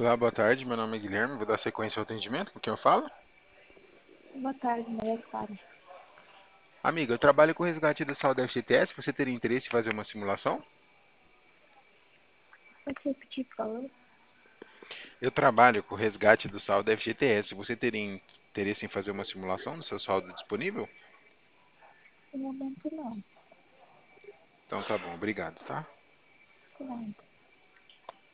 Olá, boa tarde. Meu nome é Guilherme. Vou dar sequência ao atendimento. Com quem eu falo? Boa tarde, Maria Clara. Amiga, eu trabalho com resgate da saúde FGTS. Você teria interesse em fazer uma simulação? Pode repetir, por favor? Eu trabalho com resgate do saldo FGTS. Você teria interesse em fazer uma simulação do seu saldo disponível? No momento, não. Então tá bom, obrigado, tá? Não.